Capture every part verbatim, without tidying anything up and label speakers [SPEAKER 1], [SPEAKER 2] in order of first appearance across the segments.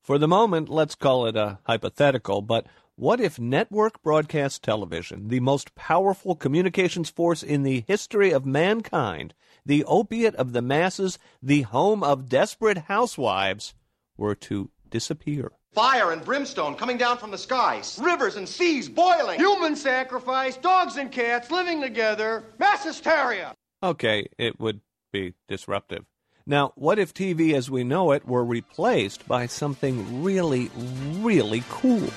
[SPEAKER 1] For the moment, let's call it a hypothetical, but what if network broadcast television, the most powerful communications force in the history of mankind, the opiate of the masses, the home of desperate housewives, were to disappear?
[SPEAKER 2] Fire and brimstone coming down from the skies. Rivers and seas boiling.
[SPEAKER 3] Human sacrifice, dogs and cats living together, mass hysteria.
[SPEAKER 1] Okay, it would be disruptive. Now, what if T V as we know it were replaced by something really, really cool?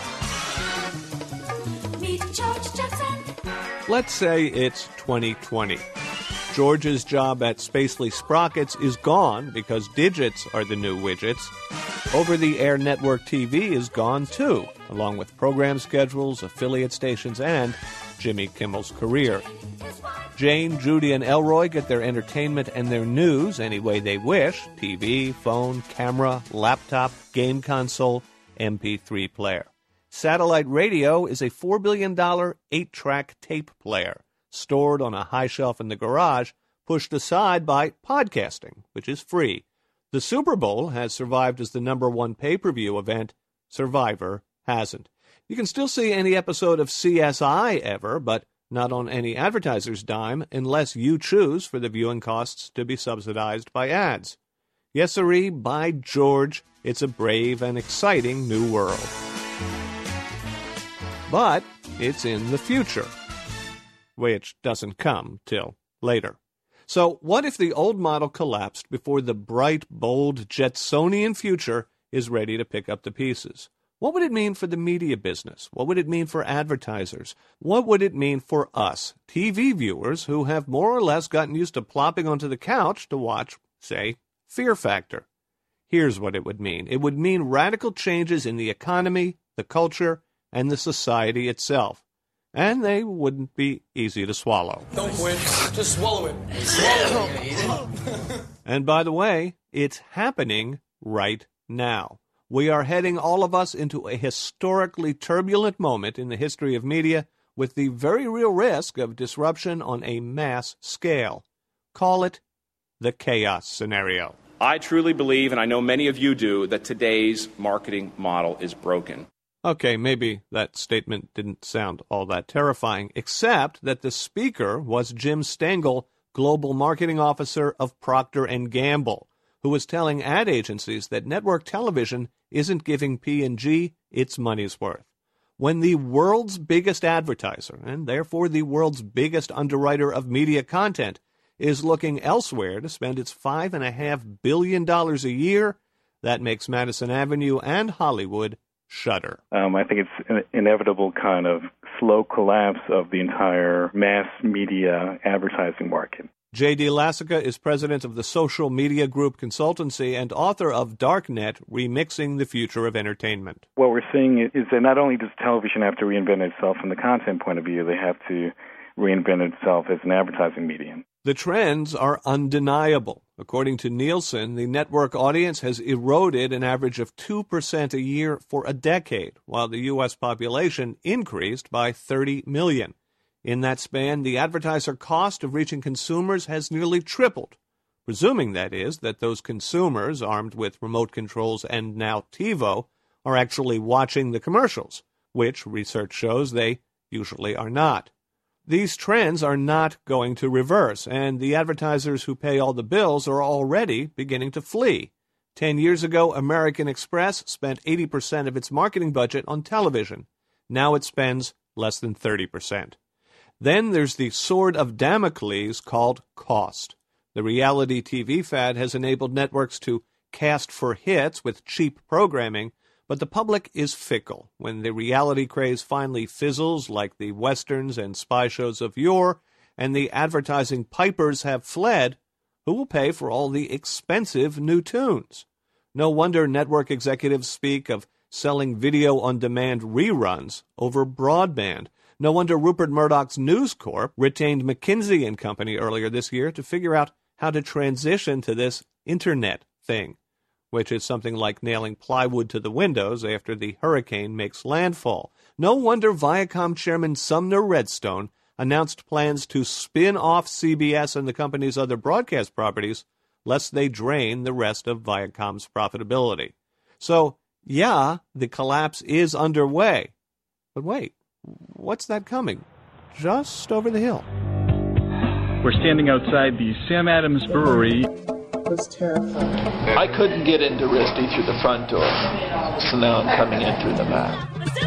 [SPEAKER 4] Meet George Jetson.
[SPEAKER 1] Let's say it's twenty twenty. George's job at Spacely Sprockets is gone because digits are the new widgets. Over-the-air network T V is gone too, along with program schedules, affiliate stations, and Jimmy Kimmel's career. Jane, Judy, and Elroy get their entertainment and their news any way they wish: T V, phone, camera, laptop, game console, M P three player. Satellite radio is a four billion dollars eight-track tape player, stored on a high shelf in the garage, pushed aside by podcasting, which is free. The Super Bowl has survived as the number one pay-per-view event. Survivor hasn't. You can still see any episode of C S I ever, but not on any advertiser's dime unless you choose for the viewing costs to be subsidized by ads. Yes, sirree, by George, it's a brave and exciting new world. But it's in the future, which doesn't come till later. So what if the old model collapsed before the bright, bold, Jetsonian future is ready to pick up the pieces? What would it mean for the media business? What would it mean for advertisers? What would it mean for us, T V viewers, who have more or less gotten used to plopping onto the couch to watch, say, Fear Factor? Here's what it would mean. It would mean radical changes in the economy, the culture, and the society itself. And they wouldn't be easy to swallow.
[SPEAKER 5] Don't quit. Just swallow it. Swallow it.
[SPEAKER 1] And by the way, it's happening right now. We are heading, all of us, into a historically turbulent moment in the history of media with the very real risk of disruption on a mass scale. Call it the chaos scenario.
[SPEAKER 6] I truly believe, and I know many of you do, that today's marketing model is broken.
[SPEAKER 1] Okay, maybe that statement didn't sound all that terrifying, except that the speaker was Jim Stengel, Global Marketing Officer of Procter and Gamble, who was telling ad agencies that network television isn't giving P and G its money's worth. When the world's biggest advertiser, and therefore the world's biggest underwriter of media content, is looking elsewhere to spend its five point five billion dollars a year, that makes Madison Avenue and Hollywood shudder.
[SPEAKER 7] Um, I think it's an inevitable kind of slow collapse of the entire mass media advertising market.
[SPEAKER 1] J D Lassica is president of the Social Media Group Consultancy and author of Darknet, Remixing the Future of Entertainment.
[SPEAKER 7] What we're seeing is that not only does television have to reinvent itself from the content point of view, they have to reinvent itself as an advertising medium.
[SPEAKER 1] The trends are undeniable. According to Nielsen, the network audience has eroded an average of two percent a year for a decade, while the U S population increased by thirty million. In that span, the advertiser cost of reaching consumers has nearly tripled, presuming, that is, that those consumers, armed with remote controls and now TiVo, are actually watching the commercials, which research shows they usually are not. These trends are not going to reverse, and the advertisers who pay all the bills are already beginning to flee. Ten years ago, American Express spent eighty percent of its marketing budget on television. Now it spends less than thirty percent. Then there's the sword of Damocles called cost. The reality T V fad has enabled networks to cast for hits with cheap programming, but the public is fickle. When the reality craze finally fizzles like the westerns and spy shows of yore, and the advertising pipers have fled, who will pay for all the expensive new tunes? No wonder network executives speak of selling video-on-demand reruns over broadband. No wonder Rupert Murdoch's News Corp retained McKinsey and Company earlier this year to figure out how to transition to this internet thing, which is something like nailing plywood to the windows after the hurricane makes landfall. No wonder Viacom chairman Sumner Redstone announced plans to spin off C B S and the company's other broadcast properties, lest they drain the rest of Viacom's profitability. So, Yeah, the collapse is underway. But wait, what's that coming? Just over the hill.
[SPEAKER 8] We're standing outside the Sam Adams Brewery.
[SPEAKER 9] Was terrifying.
[SPEAKER 10] I couldn't get into Risty through the front door, so now I'm coming in through the back.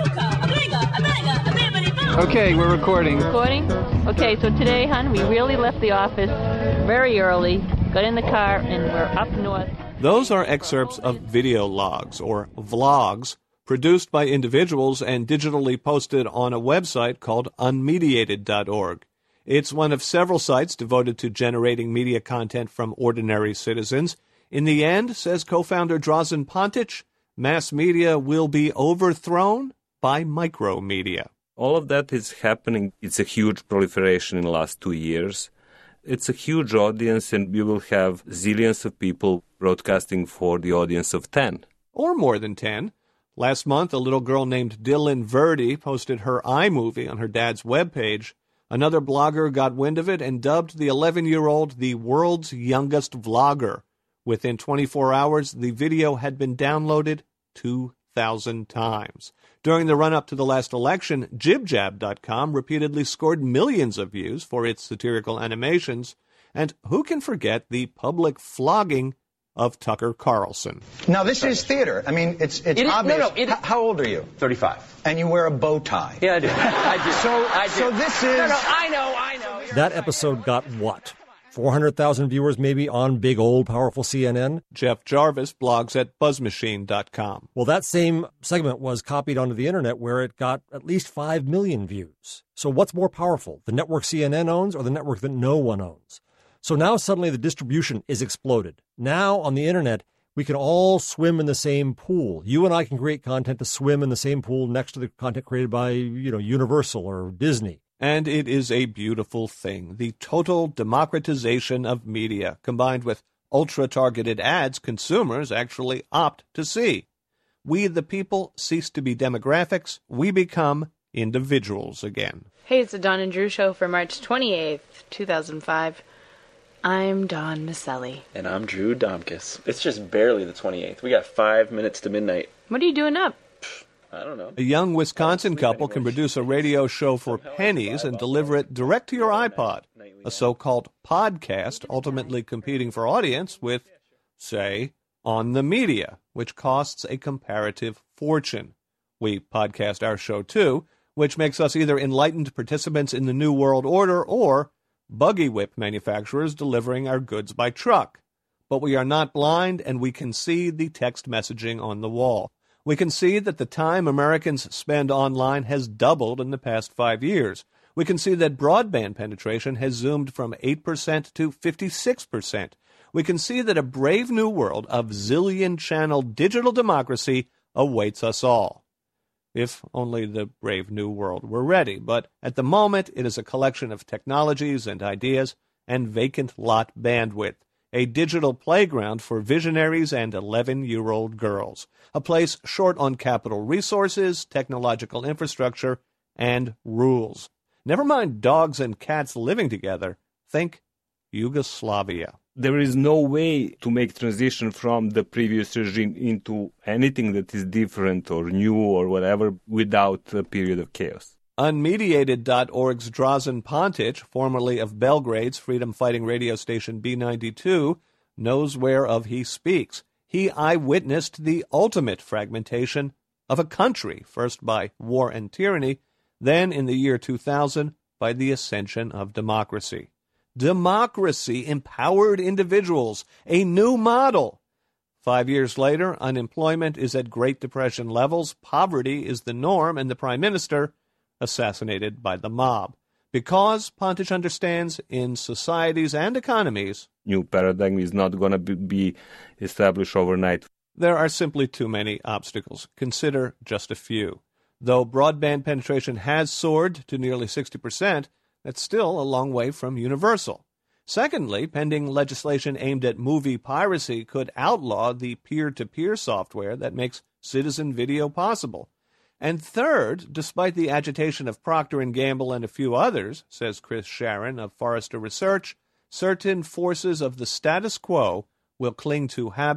[SPEAKER 8] Okay, we're recording.
[SPEAKER 11] Recording? Okay, so today, hon, we really left the office very early, got in the car, and we're up north.
[SPEAKER 1] Those are excerpts of video logs, or vlogs, produced by individuals and digitally posted on a website called unmediated dot org. It's one of several sites devoted to generating media content from ordinary citizens. In the end, says co-founder Drazen Pontic, mass media will be overthrown by micromedia.
[SPEAKER 12] All of that is happening. It's a huge proliferation in the last two years. It's a huge audience, and we will have zillions of people broadcasting for the audience of ten.
[SPEAKER 1] Or more than ten. Last month, a little girl named Dylan Verdi posted her iMovie on her dad's webpage. Another blogger got wind of it and dubbed the eleven-year-old the world's youngest vlogger. Within twenty-four hours, the video had been downloaded two thousand times. During the run-up to the last election, jib jab dot com repeatedly scored millions of views for its satirical animations. And who can forget the public flogging of Tucker Carlson?
[SPEAKER 13] Now, this is theater. I mean, it's it's
[SPEAKER 14] it is,
[SPEAKER 13] obvious.
[SPEAKER 14] No, no, it,
[SPEAKER 13] H- how old are you?
[SPEAKER 14] thirty-five.
[SPEAKER 13] And you wear a bow tie.
[SPEAKER 14] Yeah, I do. I do.
[SPEAKER 13] So,
[SPEAKER 14] I do.
[SPEAKER 13] so this is...
[SPEAKER 14] No, no, I know, I know.
[SPEAKER 15] That episode got what? four hundred thousand viewers maybe on big, old, powerful C N N?
[SPEAKER 1] Jeff Jarvis blogs at buzz machine dot com.
[SPEAKER 15] Well, that same segment was copied onto the internet where it got at least five million views. So what's more powerful, the network C N N owns or the network that no one owns? So now suddenly the distribution is exploded. Now on the internet, we can all swim in the same pool. You and I can create content to swim in the same pool next to the content created by, you know, Universal or Disney.
[SPEAKER 1] And it is a beautiful thing. The total democratization of media, combined with ultra-targeted ads consumers actually opt to see. We, the people, cease to be demographics. We become individuals again.
[SPEAKER 16] Hey, it's the Don and Drew Show for March twenty-eighth, two thousand five. I'm Dawn Maselli.
[SPEAKER 17] And I'm Drew Domkis. It's just barely the twenty-eighth. We got five minutes to midnight.
[SPEAKER 16] What are you doing up?
[SPEAKER 17] I don't know.
[SPEAKER 1] A young Wisconsin couple can produce a radio show for pennies and deliver it direct to your iPod, a so-called podcast, ultimately competing for audience with, say, On the Media, which costs a comparative fortune. We podcast our show, too, which makes us either enlightened participants in the New World Order or buggy whip manufacturers delivering our goods by truck. But we are not blind, and we can see the text messaging on the wall. We can see that the time Americans spend online has doubled in the past five years. We can see that broadband penetration has zoomed from eight percent to fifty-six percent. We can see that a brave new world of zillion-channel digital democracy awaits us all. If only the brave new world were ready. But at the moment, it is a collection of technologies and ideas and vacant lot bandwidth. A digital playground for visionaries and eleven-year-old girls. A place short on capital resources, technological infrastructure, and rules. Never mind dogs and cats living together. Think Yugoslavia.
[SPEAKER 12] There is no way to make transition from the previous regime into anything that is different or new or whatever without a period of chaos.
[SPEAKER 1] unmediated dot org's Drazen Pontic, formerly of Belgrade's freedom-fighting radio station B ninety-two, knows whereof he speaks. He eyewitnessed the ultimate fragmentation of a country, first by war and tyranny, then in the year two thousand by the ascension of democracy. Democracy empowered individuals, a new model. Five years later, unemployment is at Great Depression levels, poverty is the norm, and the Prime Minister assassinated by the mob. Because, Pontic understands, in societies and economies,
[SPEAKER 12] new paradigm is not going to be, be established overnight.
[SPEAKER 1] There are simply too many obstacles. Consider just a few. Though broadband penetration has soared to nearly sixty percent, that's still a long way from universal. Secondly, pending legislation aimed at movie piracy could outlaw the peer-to-peer software that makes citizen video possible. And third, despite the agitation of Procter and Gamble and a few others, says Chris Sharon of Forrester Research, certain forces of the status quo will cling to habit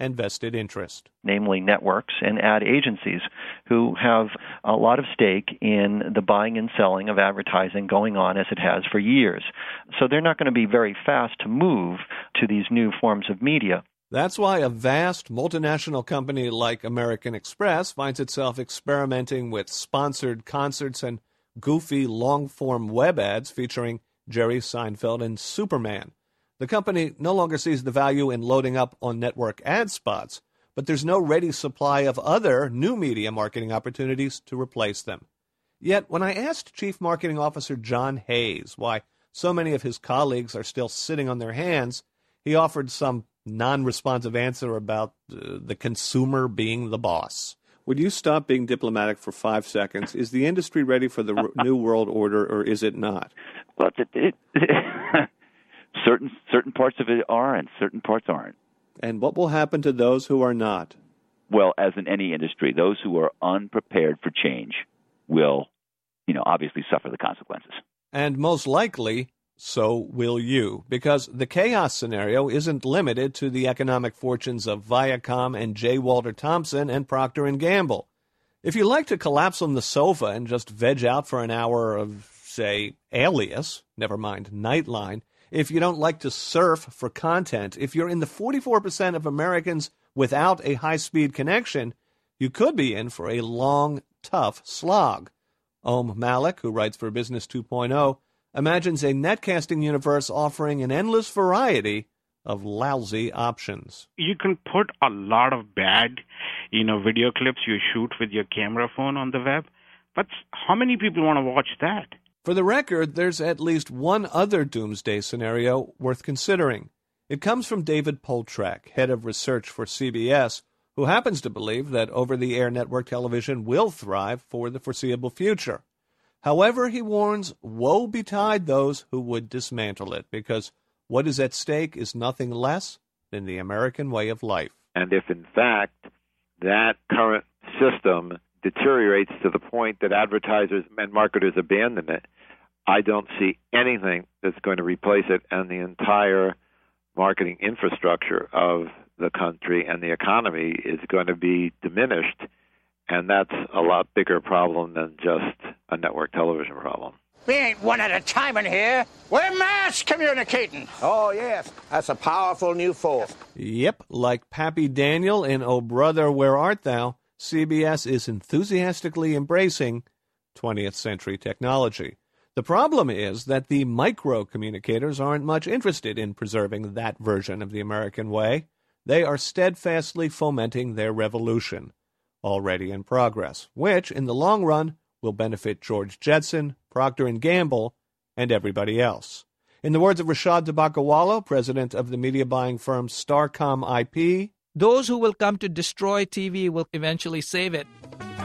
[SPEAKER 1] and vested interest.
[SPEAKER 18] Namely networks and ad agencies who have a lot of stake in the buying and selling of advertising going on as it has for years. So they're not going to be very fast to move to these new forms of media.
[SPEAKER 1] That's why a vast multinational company like American Express finds itself experimenting with sponsored concerts and goofy long-form web ads featuring Jerry Seinfeld and Superman. The company no longer sees the value in loading up on network ad spots, but there's no ready supply of other new media marketing opportunities to replace them. Yet, when I asked Chief Marketing Officer John Hayes why so many of his colleagues are still sitting on their hands, he offered some non-responsive answer about uh, the consumer being the boss. Would you stop being diplomatic for five seconds? Is the industry ready for the r- new world order, or is it not?
[SPEAKER 19] Well, it, it, it certain certain parts of it are, and certain parts aren't.
[SPEAKER 1] And what will happen to those who are not?
[SPEAKER 19] Well, as in any industry, those who are unprepared for change will, you know, obviously suffer the consequences.
[SPEAKER 1] And most likely, so will you, because the chaos scenario isn't limited to the economic fortunes of Viacom and J. Walter Thompson and Procter and Gamble. If you like to collapse on the sofa and just veg out for an hour of, say, Alias, never mind Nightline, if you don't like to surf for content, if you're in the forty-four percent of Americans without a high-speed connection, you could be in for a long, tough slog. Om Malik, who writes for Business two point oh, imagines a netcasting universe offering an endless variety of lousy options.
[SPEAKER 20] You can put a lot of bad, you know, video clips you shoot with your camera phone on the web, but how many people want to watch that?
[SPEAKER 1] For the record, there's at least one other doomsday scenario worth considering. It comes from David Poltrak, head of research for C B S, who happens to believe that over-the-air network television will thrive for the foreseeable future. However, he warns, woe betide those who would dismantle it, because what is at stake is nothing less than the American way of life.
[SPEAKER 21] And if, in fact, that current system deteriorates to the point that advertisers and marketers abandon it, I don't see anything that's going to replace it, and the entire marketing infrastructure of the country and the economy is going to be diminished. And that's a lot bigger problem than just a network television problem.
[SPEAKER 14] We ain't one at a time in here. We're mass communicating. Oh, yes. That's a powerful new force.
[SPEAKER 1] Yep, like Pappy Daniel in Oh Brother, Where Art Thou, C B S is enthusiastically embracing twentieth century technology. The problem is that the micro-communicators aren't much interested in preserving that version of the American way. They are steadfastly fomenting their revolution, already in progress, which, in the long run, will benefit George Jetson, Procter and Gamble, and everybody else. In the words of Rashad Dabakawala, president of the media buying firm Starcom I P,
[SPEAKER 22] those who will come to destroy T V will eventually save it.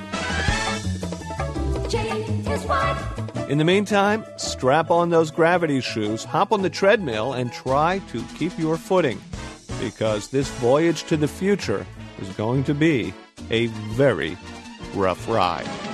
[SPEAKER 1] In the meantime, strap on those gravity shoes, hop on the treadmill, and try to keep your footing, because this voyage to the future is going to be a very rough ride.